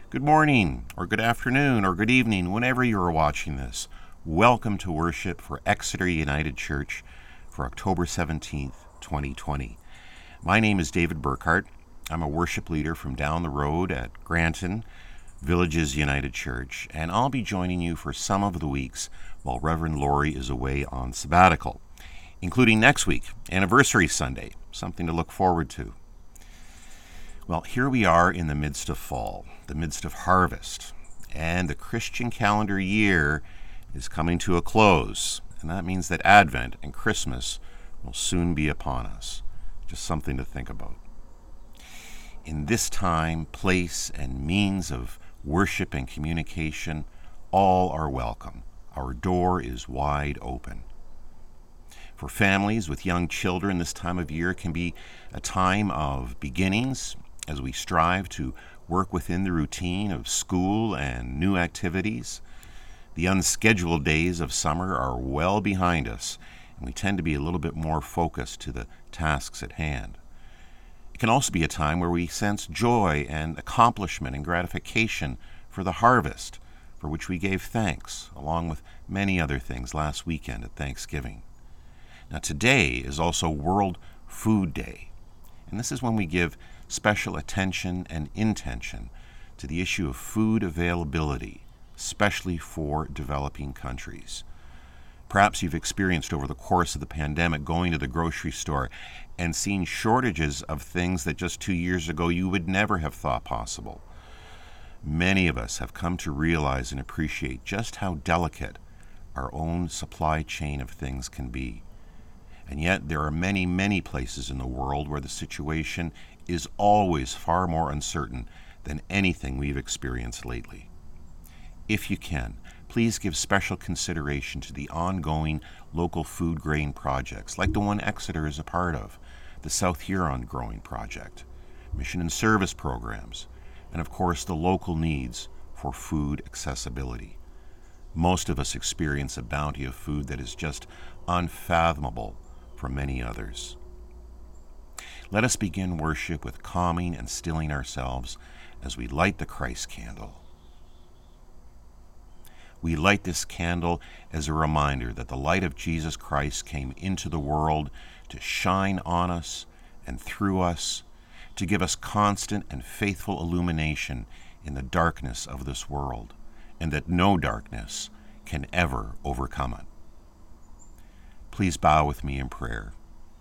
Good morning, or good afternoon, or good evening, whenever you are watching this. Welcome to worship for Exeter United Church for October 17th, 2020. My name is David Burkhart. I'm a worship leader from down the road at Granton Villages United Church, and I'll be joining you for some of the weeks while Reverend Laurie is away on sabbatical, including next week, Anniversary Sunday, something to look forward to. Well, here we are in the midst of fall, the midst of harvest, and the Christian calendar year is coming to a close, and that means that Advent and Christmas will soon be upon us. Just something to think about. In this time, place, and means of worship and communication, all are welcome. Our door is wide open. For families with young children, this time of year can be a time of beginnings as we strive to work within the routine of school and new activities. The unscheduled days of summer are well behind us, and we tend to be a little bit more focused to the tasks at hand. It can also be a time where we sense joy and accomplishment and gratification for the harvest, for which we gave thanks, along with many other things last weekend at Thanksgiving. Now, today is also World Food Day, and this is when we give special attention and intention to the issue of food availability, especially for developing countries. Perhaps you've experienced over the course of the pandemic going to the grocery store and seen shortages of things that just 2 years ago you would never have thought possible. Many of us have come to realize and appreciate just how delicate our own supply chain of things can be. And yet there are many, many places in the world where the situation is always far more uncertain than anything we've experienced lately. If you can, please give special consideration to the ongoing local food grain projects, like the one Exeter is a part of, the South Huron Growing Project, mission and service programs, and of course the local needs for food accessibility. Most of us experience a bounty of food that is just unfathomable for many others. Let us begin worship with calming and stilling ourselves as we light the Christ candle. We light this candle as a reminder that the light of Jesus Christ came into the world to shine on us and through us, to give us constant and faithful illumination in the darkness of this world, and that no darkness can ever overcome it. Please bow with me in prayer.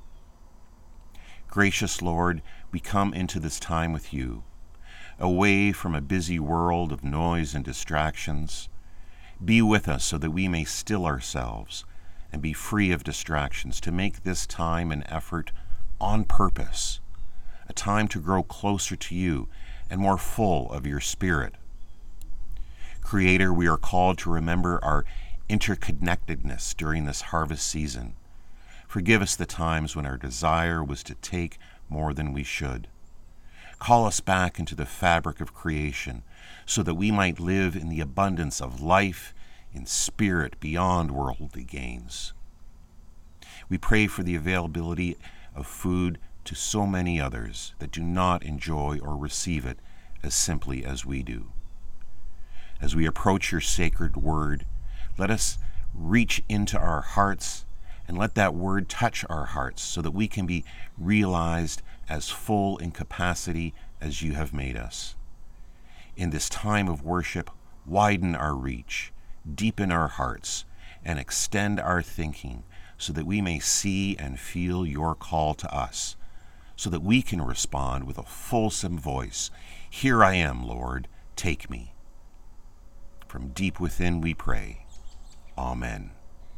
Gracious Lord, we come into this time with you, away from a busy world of noise and distractions. Be with us so that we may still ourselves and be free of distractions, to make this time an effort on purpose, a time to grow closer to you and more full of your Spirit. Creator, we are called to remember our interconnectedness during this harvest season. Forgive us the times when our desire was to take more than we should. Call us back into the fabric of creation so that we might live in the abundance of life in spirit beyond worldly gains. We pray for the availability of food to so many others that do not enjoy or receive it as simply as we do. As we approach your sacred word, let us reach into our hearts and let that word touch our hearts so that we can be realized as full in capacity as you have made us. In this time of worship, widen our reach, deepen our hearts, and extend our thinking so that we may see and feel your call to us, so that we can respond with a fulsome voice, "Here I am, Lord, take me." From deep within we pray. Amen.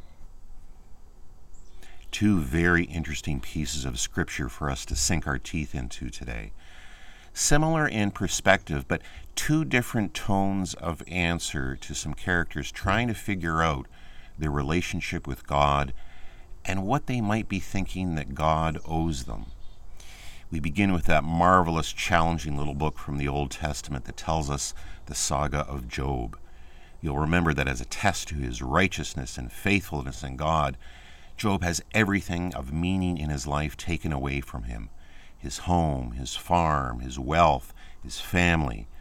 Two very interesting pieces of scripture for us to sink our teeth into today. Similar in perspective, but two different tones of answer to some characters trying to figure out their relationship with God and what they might be thinking that God owes them. We begin with that marvelous, challenging little book from the Old Testament that tells us the saga of Job. You'll remember that as a test to his righteousness and faithfulness in God, Job has everything of meaning in his life taken away from him: his home, his farm, his wealth, his family,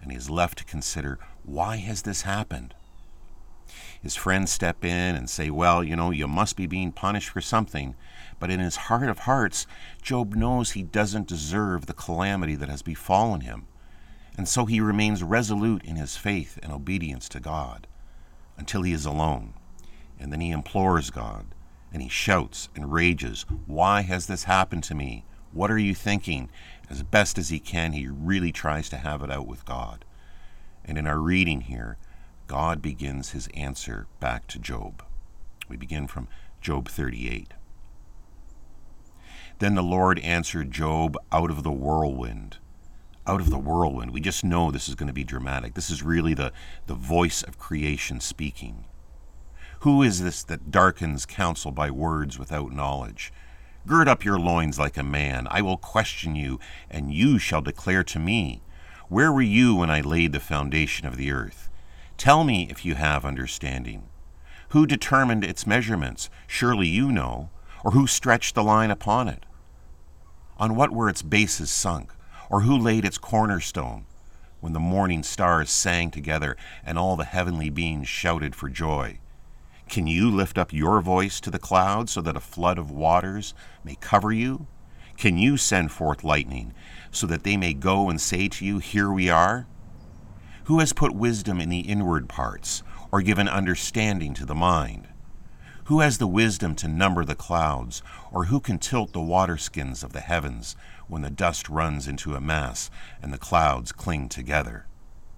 and he is left to consider, why has this happened? His friends step in and say, well, you must be being punished for something. But in his heart of hearts, Job knows he doesn't deserve the calamity that has befallen him. And so he remains resolute in his faith and obedience to God until he is alone. And then he implores God, and he shouts and rages, why has this happened to me? What are you thinking? As best as he can, he really tries to have it out with God. And in our reading here, God begins his answer back to Job. We begin from Job 38. Then the Lord answered Job out of the whirlwind. Out of the whirlwind. We just know this is going to be dramatic. This is really the voice of creation speaking. Who is this that darkens counsel by words without knowledge? Gird up your loins like a man. I will question you, and you shall declare to me. Where were you when I laid the foundation of the earth? Tell me if you have understanding. Who determined its measurements? Surely you know. Or who stretched the line upon it? On what were its bases sunk? Or who laid its cornerstone? When the morning stars sang together, and all the heavenly beings shouted for joy. Can you lift up your voice to the clouds, so that a flood of waters may cover you? Can you send forth lightning, so that they may go and say to you, here we are? Who has put wisdom in the inward parts, or given understanding to the mind? Who has the wisdom to number the clouds, or who can tilt the waterskins of the heavens when the dust runs into a mass and the clouds cling together?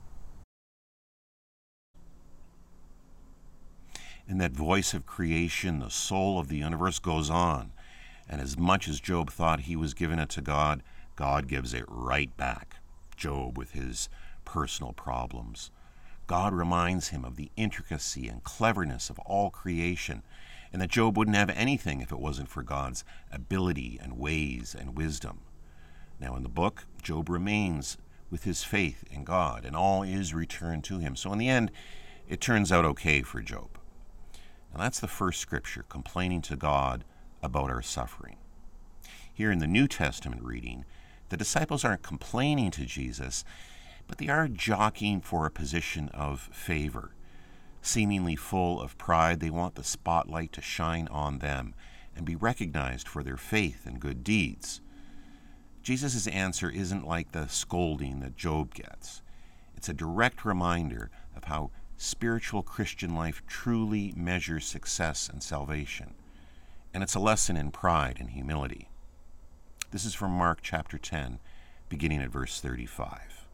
In that voice of creation, the soul of the universe goes on, and as much as Job thought he was giving it to God, God gives it right back. Job with his personal problems. God reminds him of the intricacy and cleverness of all creation, and that Job wouldn't have anything if it wasn't for God's ability and ways and wisdom. Now in the book, Job remains with his faith in God, and all is returned to him. So in the end, it turns out okay for Job. Now that's the first scripture, complaining to God about our suffering. Here in the New Testament reading, the disciples aren't complaining to Jesus, but they are jockeying for a position of favor. Seemingly full of pride, they want the spotlight to shine on them and be recognized for their faith and good deeds. Jesus' answer isn't like the scolding that Job gets. It's a direct reminder of how spiritual Christian life truly measures success and salvation. And it's a lesson in pride and humility. This is from Mark chapter 10, beginning at verse 35.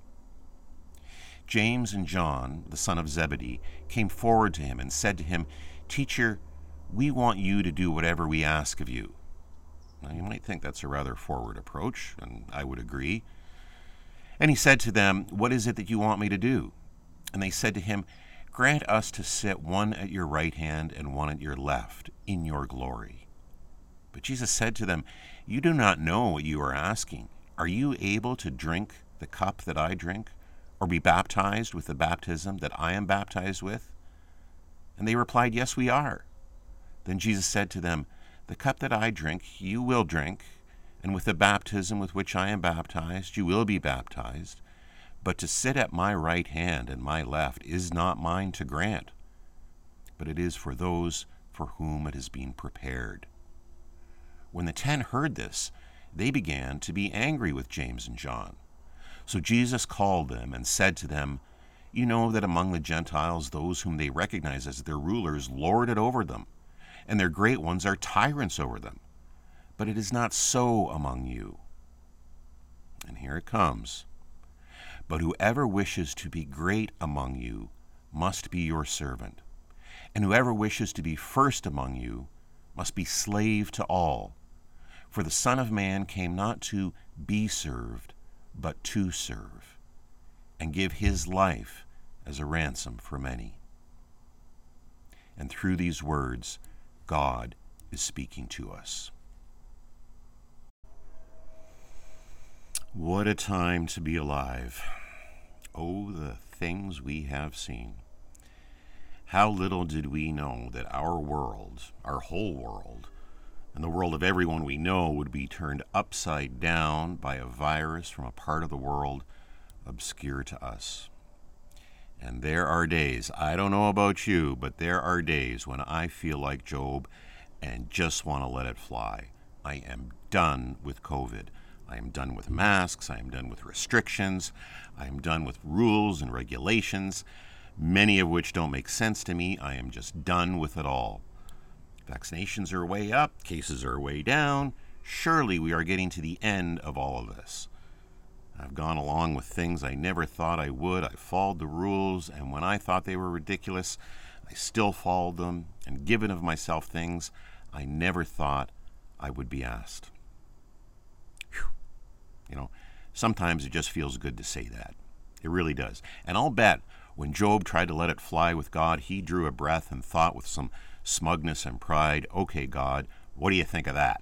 James and John, the son of Zebedee, came forward to him and said to him, Teacher, we want you to do whatever we ask of you. Now you might think that's a rather forward approach, and I would agree. And he said to them, What is it that you want me to do? And they said to him, Grant us to sit one at your right hand and one at your left in your glory. But Jesus said to them, You do not know what you are asking. Are you able to drink the cup that I drink, or be baptized with the baptism that I am baptized with? And they replied, Yes, we are. Then Jesus said to them, The cup that I drink, you will drink, and with the baptism with which I am baptized, you will be baptized. But to sit at my right hand and my left is not mine to grant, but it is for those for whom it has been prepared. When the 10 heard this, they began to be angry with James and John. So Jesus called them and said to them, You know that among the Gentiles those whom they recognize as their rulers lord it over them, and their great ones are tyrants over them. But it is not so among you. And here it comes. But whoever wishes to be great among you must be your servant, and whoever wishes to be first among you must be slave to all. For the Son of Man came not to be served, but to serve, and give his life as a ransom for many. And through these words, God is speaking to us. What a time to be alive. Oh, the things we have seen. How little did we know that our world, our whole world, and the world of everyone we know would be turned upside down by a virus from a part of the world obscure to us. And there are days, I don't know about you, but there are days when I feel like Job and just want to let it fly. I am done with COVID. I am done with masks. I am done with restrictions. I am done with rules and regulations, many of which don't make sense to me. I am just done with it all. Vaccinations are way up. Cases are way down. Surely we are getting to the end of all of this. I've gone along with things I never thought I would. I followed the rules, and when I thought they were ridiculous, I still followed them and given of myself things I never thought I would be asked. Whew. You know, sometimes it just feels good to say that. It really does. And I'll bet when Job tried to let it fly with God, he drew a breath and thought with some smugness and pride, okay, God, what do you think of that?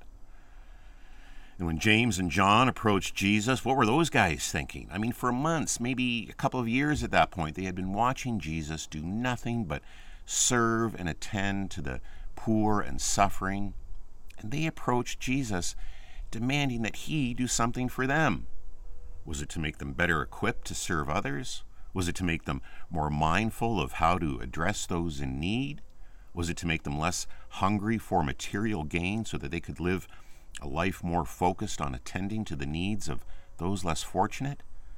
And when James and John approached Jesus, what were those guys thinking? I mean, for months, maybe a couple of years at that point, they had been watching Jesus do nothing but serve and attend to the poor and suffering. And they approached Jesus demanding that he do something for them. Was it to make them better equipped to serve others? Was it to make them more mindful of how to address those in need? Was it to make them less hungry for material gain so that they could live a life more focused on attending to the needs of those less fortunate?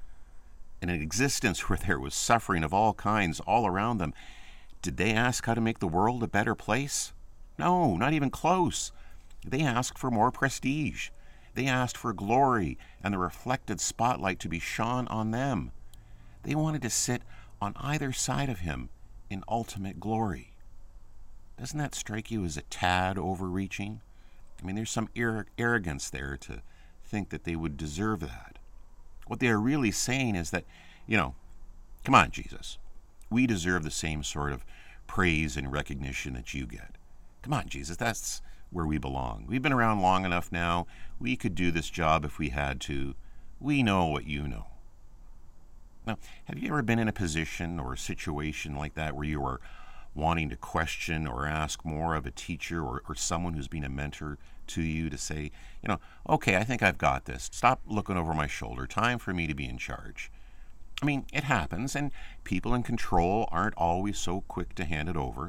In an existence where there was suffering of all kinds all around them, did they ask how to make the world a better place? No, not even close. They asked for more prestige. They asked for glory and the reflected spotlight to be shone on them. They wanted to sit on either side of him in ultimate glory. Doesn't that strike you as a tad overreaching? I mean, there's some arrogance there to think that they would deserve that. What they are really saying is that, come on, Jesus. We deserve the same sort of praise and recognition that you get. Come on, Jesus, that's where we belong. We've been around long enough now. We could do this job if we had to. We know what you know. Now, have you ever been in a position or a situation like that where you are wanting to question or ask more of a teacher or someone who's been a mentor to you to say, okay, I think I've got this. Stop looking over my shoulder. Time for me to be in charge. I mean, it happens, and people in control aren't always so quick to hand it over.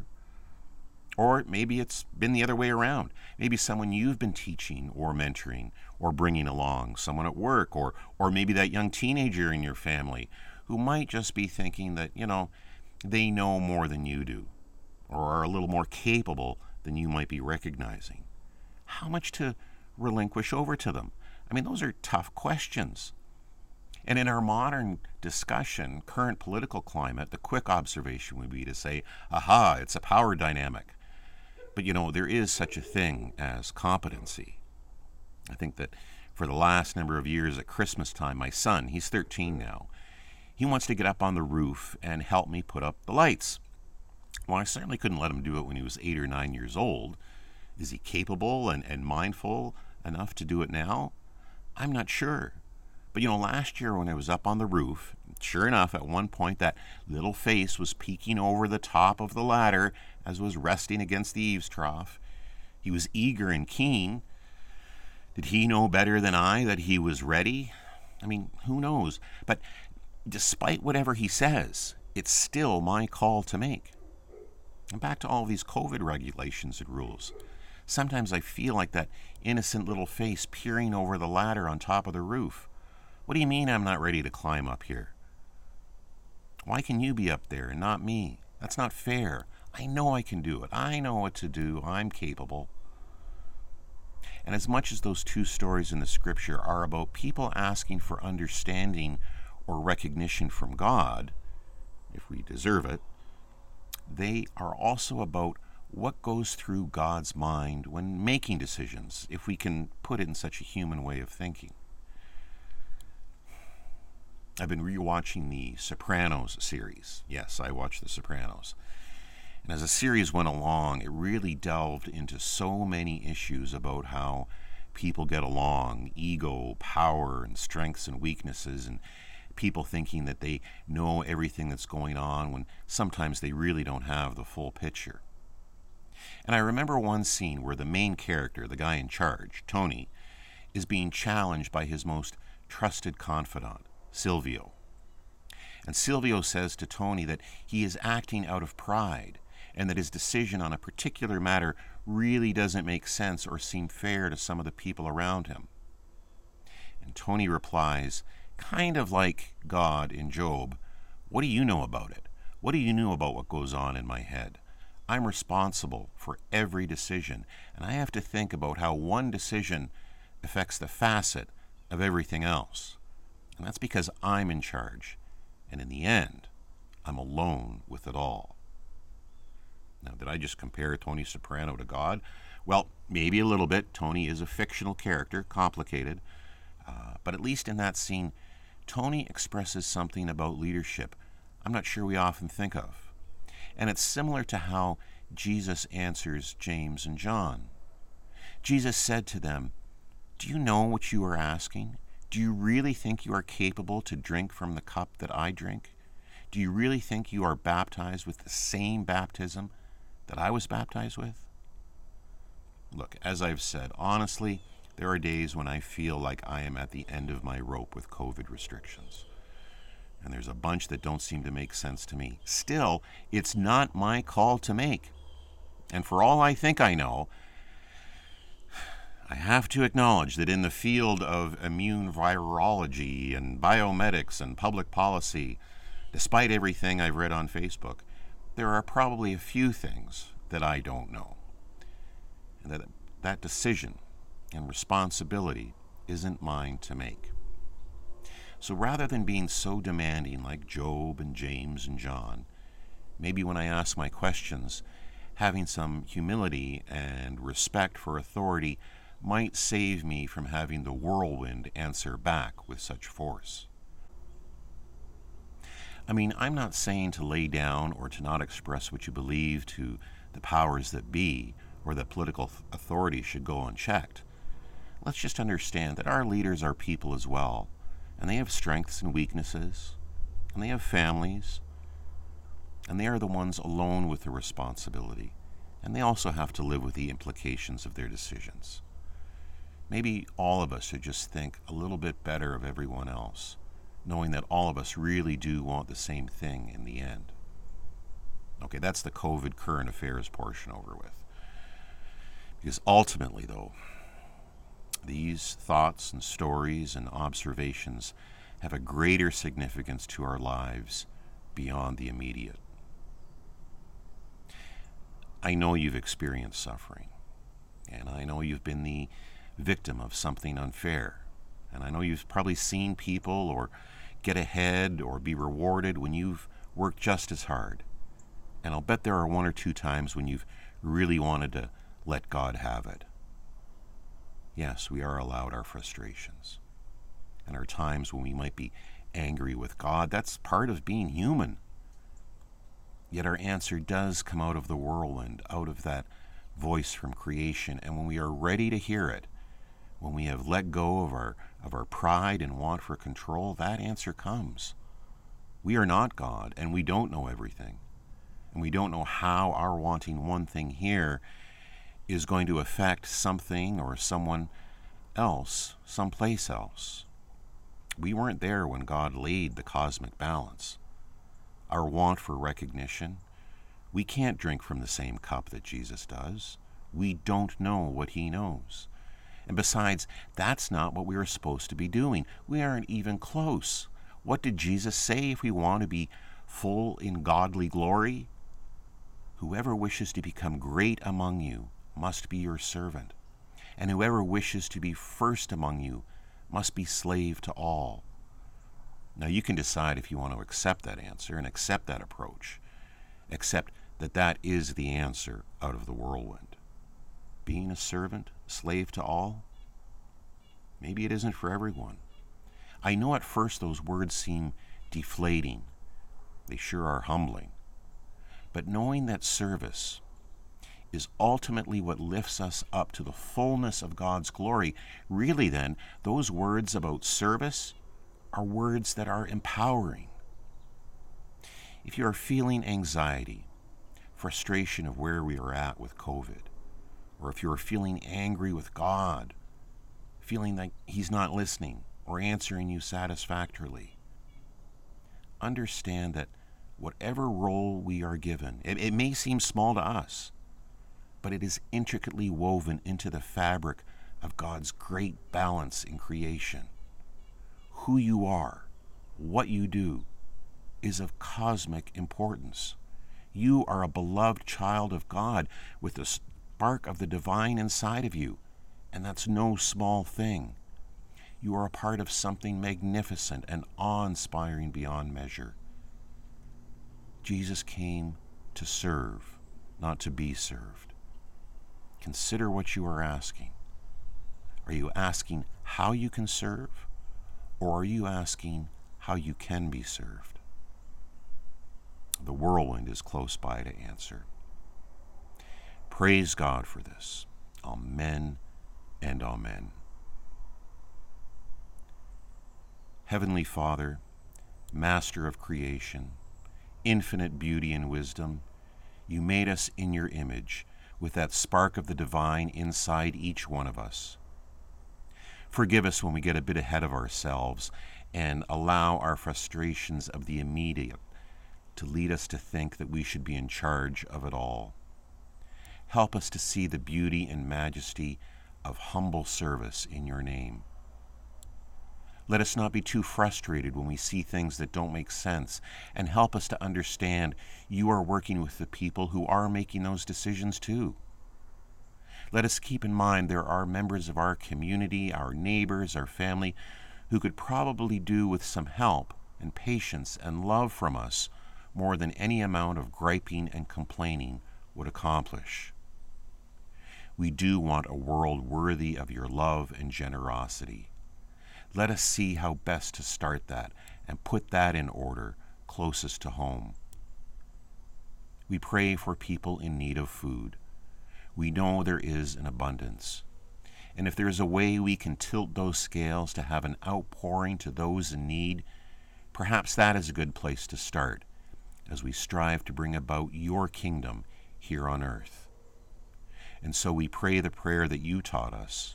Or maybe it's been the other way around. Maybe someone you've been teaching or mentoring or bringing along, someone at work, or maybe that young teenager in your family who might just be thinking that, they know more than you do, or are a little more capable than you might be recognizing. How much to relinquish over to them? I mean, those are tough questions. And in our modern discussion, current political climate, the quick observation would be to say, aha, it's a power dynamic. But there is such a thing as competency. I think that for the last number of years at Christmas time, my son, he's 13 now, he wants to get up on the roof and help me put up the lights. Well, I certainly couldn't let him do it when he was 8 or 9 years old. Is he capable and mindful enough to do it now? I'm not sure. But last year when I was up on the roof, sure enough, at one point that little face was peeking over the top of the ladder as was resting against the eaves trough. He was eager and keen. Did he know better than I that he was ready? I mean, who knows? But despite whatever he says, it's still my call to make. And back to all these COVID regulations and rules. Sometimes I feel like that innocent little face peering over the ladder on top of the roof. What do you mean I'm not ready to climb up here? Why can you be up there and not me? That's not fair. I know I can do it. I know what to do. I'm capable. And as much as those two stories in the scripture are about people asking for understanding or recognition from God, if we deserve it, they are also about what goes through God's mind when making decisions, if we can put it in such a human way of thinking. I've been rewatching the Sopranos series. Yes, I watched the Sopranos. And as the series went along, it really delved into so many issues about how people get along, ego, power, and strengths and weaknesses, and people thinking that they know everything that's going on when sometimes they really don't have the full picture. And I remember one scene where the main character, the guy in charge, Tony, is being challenged by his most trusted confidant, Silvio. And Silvio says to Tony that he is acting out of pride and that his decision on a particular matter really doesn't make sense or seem fair to some of the people around him. And Tony replies, kind of like God in Job, "What do you know about it? What do you know about what goes on in my head? I'm responsible for every decision, and I have to think about how one decision affects the facet of everything else. And that's because I'm in charge. And in the end, I'm alone with it all." Now, did I just compare Tony Soprano to God? Well, maybe a little bit. Tony is a fictional character, complicated. But at least in that scene, Tony expresses something about leadership I'm not sure we often think of. And it's similar to how Jesus answers James and John. Jesus said to them, "Do you know what you are asking? Do you really think you are capable to drink from the cup that I drink? Do you really think you are baptized with the same baptism that I was baptized with?" Look, as I've said, honestly, there are days when I feel like I am at the end of my rope with COVID restrictions. And there's a bunch that don't seem to make sense to me. Still, it's not my call to make. And for all I think I know, I have to acknowledge that in the field of immune virology and biomedics and public policy, despite everything I've read on Facebook, there are probably a few things that I don't know. And that decision and responsibility isn't mine to make. So rather than being so demanding like Job and James and John, maybe when I ask my questions, having some humility and respect for authority might save me from having the whirlwind answer back with such force. I mean, I'm not saying to lay down or to not express what you believe to the powers that be, or that political authority should go unchecked. Let's just understand that our leaders are people as well, and they have strengths and weaknesses, and they have families, and they are the ones alone with the responsibility, and they also have to live with the implications of their decisions. Maybe all of us should just think a little bit better of everyone else, knowing that all of us really do want the same thing in the end. Okay, that's the COVID current affairs portion over with. Because ultimately, though, these thoughts and stories and observations have a greater significance to our lives beyond the immediate. I know you've experienced suffering, and I know you've been the victim of something unfair, and I know you've probably seen people or get ahead or be rewarded when you've worked just as hard. And I'll bet there are one or two times when you've really wanted to let God have it. Yes, we are allowed our frustrations. And our times when we might be angry with God, that's part of being human. Yet our answer does come out of the whirlwind, out of that voice from creation. And when we are ready to hear it, when we have let go of our pride and want for control, that answer comes. We are not God, and we don't know everything. And we don't know how our wanting one thing here is going to affect something or someone else, someplace else. We weren't there when God laid the cosmic balance. Our want for recognition, we can't drink from the same cup that Jesus does. We don't know what he knows. And besides, that's not what we are supposed to be doing. We aren't even close. What did Jesus say if we want to be full in godly glory? Whoever wishes to become great among you must be your servant, and whoever wishes to be first among you must be slave to all. Now you can decide if you want to accept that answer and accept that approach, accept that that is the answer out of the whirlwind. Being a servant, slave to all, maybe it isn't for everyone. I know at first those words seem deflating. They sure are humbling. But knowing that service is ultimately what lifts us up to the fullness of God's glory, really then, those words about service are words that are empowering. If you are feeling anxiety, frustration of where we are at with COVID, or if you are feeling angry with God, feeling like he's not listening or answering you satisfactorily, understand that whatever role we are given, it may seem small to us, but it is intricately woven into the fabric of God's great balance in creation. Who you are, what you do, is of cosmic importance. You are a beloved child of God with the spark of the divine inside of you, and that's no small thing. You are a part of something magnificent and awe-inspiring beyond measure. Jesus came to serve, not to be served. Consider what you are asking. Are you asking how you can serve, or are you asking how you can be served? The whirlwind is close by to answer. Praise God for this. Amen and amen. Heavenly Father, Master of creation, infinite beauty and wisdom, you made us in your image with that spark of the divine inside each one of us. Forgive us when we get a bit ahead of ourselves and allow our frustrations of the immediate to lead us to think that we should be in charge of it all. Help us to see the beauty and majesty of humble service in your name. Let us not be too frustrated when we see things that don't make sense, and help us to understand you are working with the people who are making those decisions too. Let us keep in mind there are members of our community, our neighbors, our family, who could probably do with some help and patience and love from us more than any amount of griping and complaining would accomplish. We do want a world worthy of your love and generosity. Let us see how best to start that and put that in order closest to home. We pray for people in need of food. We know there is an abundance. And if there is a way we can tilt those scales to have an outpouring to those in need, perhaps that is a good place to start as we strive to bring about your kingdom here on earth. And so we pray the prayer that you taught us.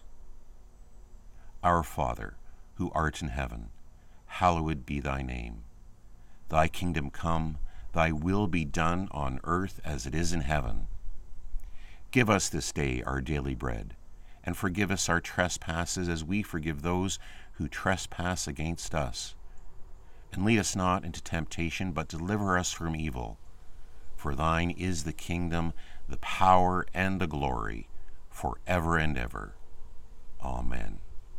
Our Father, who art in heaven, hallowed be thy name. Thy kingdom come, thy will be done on earth as it is in heaven. Give us this day our daily bread, and forgive us our trespasses as we forgive those who trespass against us. And lead us not into temptation, but deliver us from evil. For thine is the kingdom, the power, and the glory, forever and ever. Amen.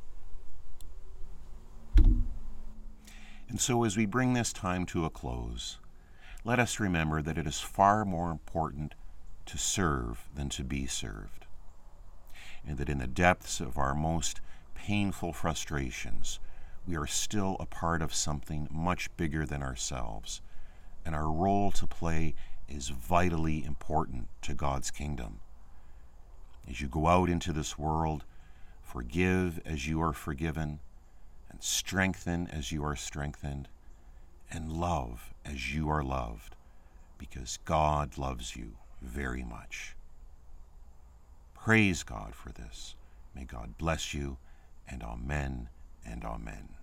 And so as we bring this time to a close, let us remember that it is far more important to serve than to be served, and that in the depths of our most painful frustrations, we are still a part of something much bigger than ourselves, and our role to play is vitally important to God's kingdom. As you go out into this world, forgive as you are forgiven, and strengthen as you are strengthened, and love as you are loved, because God loves you very much. Praise God for this. May God bless you, and amen and amen.